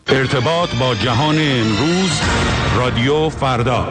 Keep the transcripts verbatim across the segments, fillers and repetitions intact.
ارتباط با جهان امروز، رادیو فردا.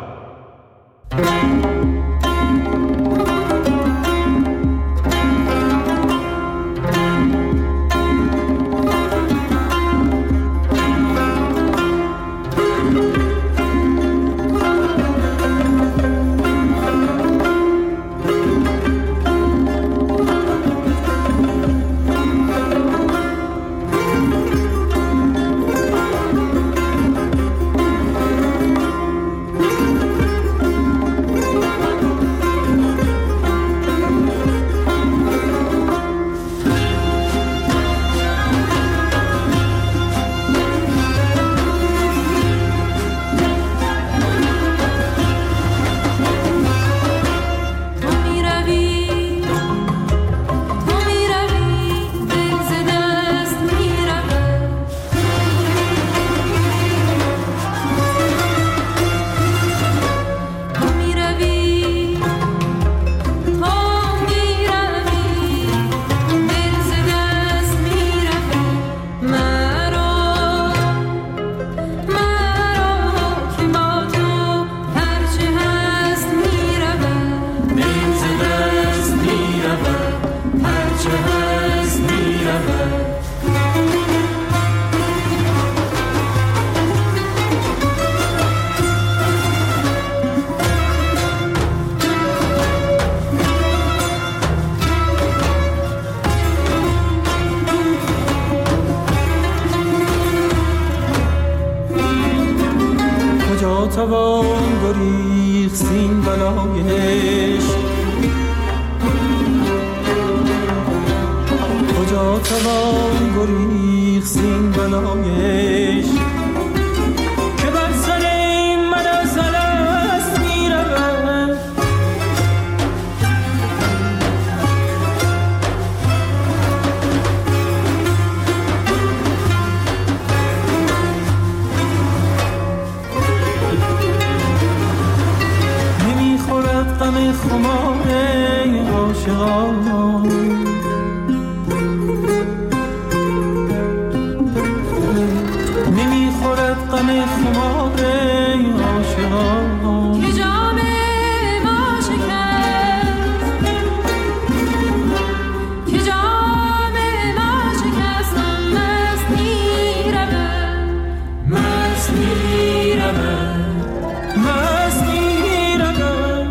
توان گریخت این بلایش، کجا توان گریخت این بلایش که بر سر من از الست می رود. غم خمار عاشقان نمیخورد، غم خمار عاشقان که جام ما شکست، که جام ما شکست. مست می رود، مست می رود، مست می رود.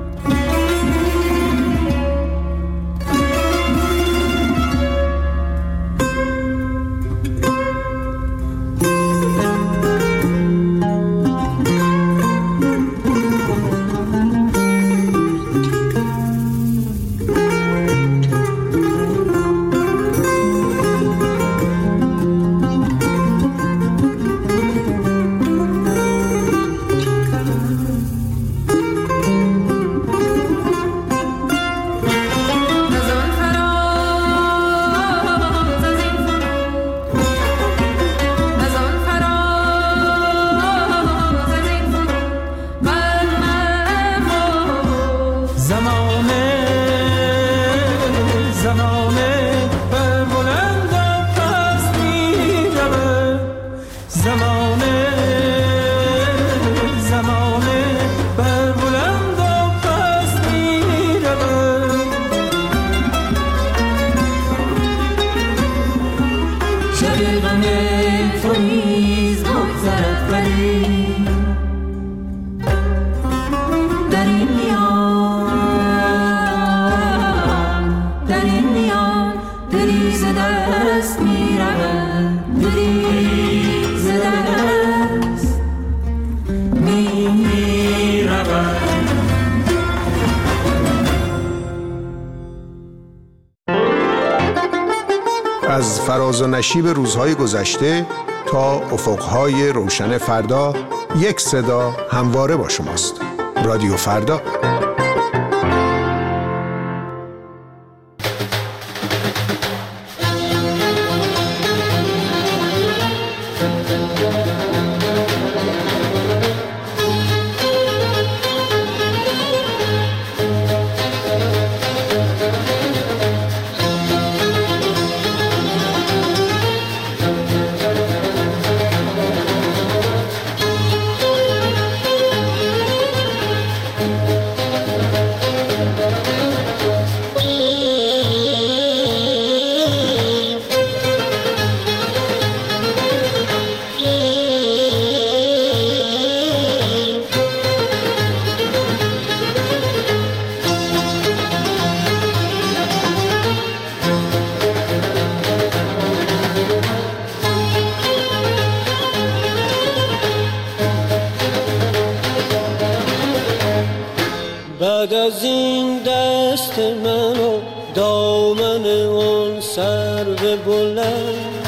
از فراز و نشیب روزهای گذشته تا افقهای روشن فردا، یک صدا همواره با شماست. رادیو فردا. بعد از این دست من و دامن اون سرو بلند،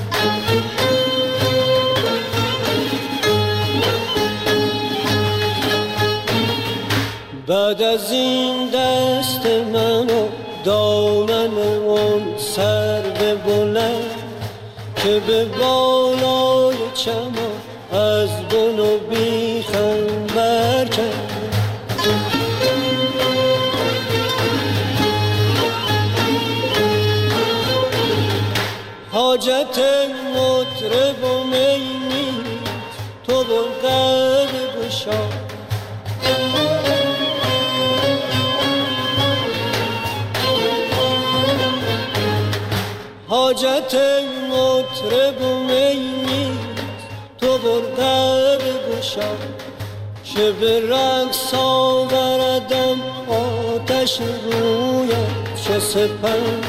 بعد از این دست من و دامن اون سرو بلند که به بالای چمان از بن و بیخم برکند. حاجت مطرب و می نیست، تو بلغم گشا. حاجت مطرب و می نیست، تو بلغم گشا. چه به رقص آوردم آتش رویت چه سپند.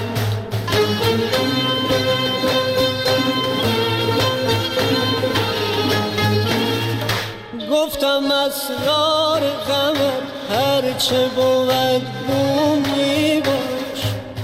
گفتم اسرار غمت هرچه بود بومی باش.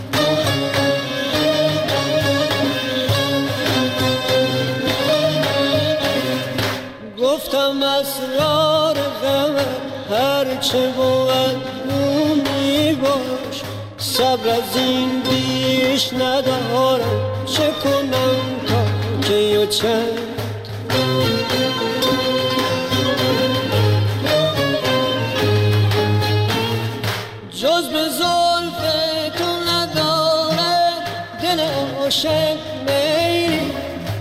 گفتم اسرار غمت هرچه بود بومی باش. صبر از این بیش ندارم، چه کنم تا کی و چند. جز به زلف تو ندارد دل عاشق میلی.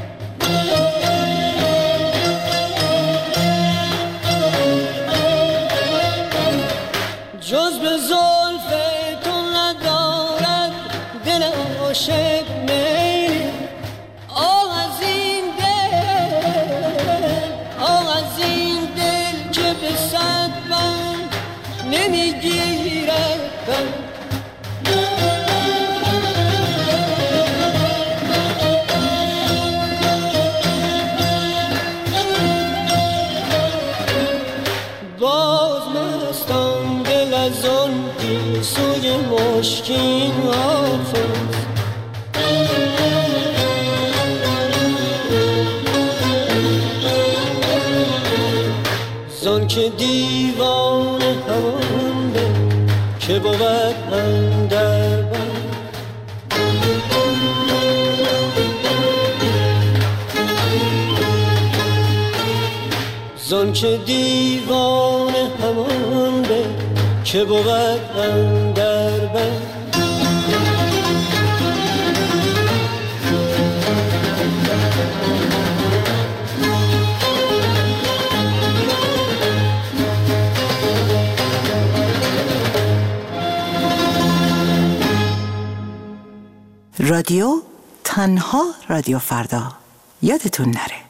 جز به زلف تو ندارد دل عاشق میلی. آه از این دل، آه از این دل که به صد بند نمیگیرد بند. باز مستم دل از آن گیسوی مشکین حافظ. زان که دیوان همان به که بود اندر بند. زان که دیوان همان به که بود اندر بند. رادیو تنها رادیو فردا، یادتون نره.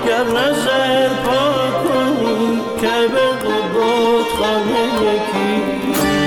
گر نظر پاک کنی که به بود خانه یکی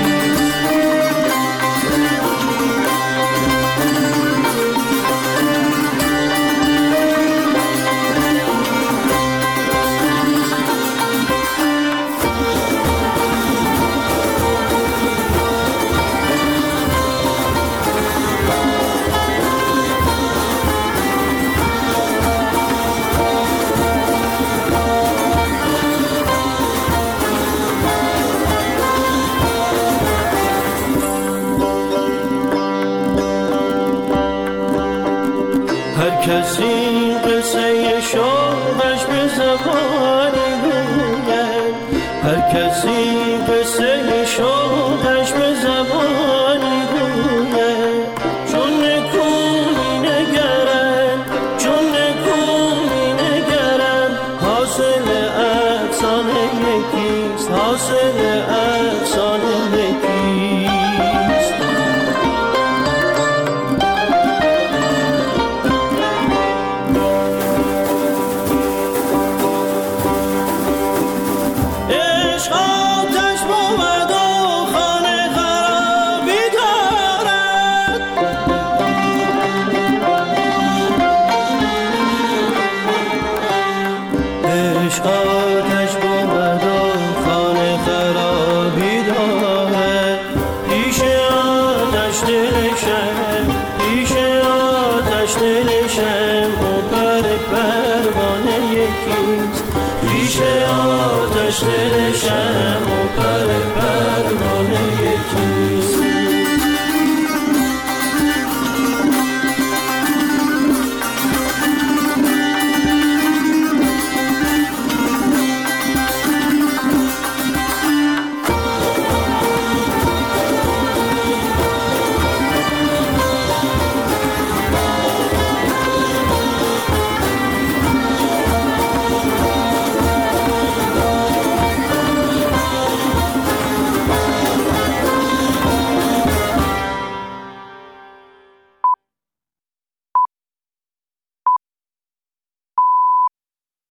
کسی قصه شوقش به زبانی گوید هر کسی قصه شوقش به زبانی گوید چون نکومی نگرن چون نکومی نگرن حاصل احسان یکیست حاصل احسان یکیست آتش بود و خانه خرابی داره پیش آتش دلشم پیش آتش دلشم و پر پروانه یکیست پیش آتش دلشم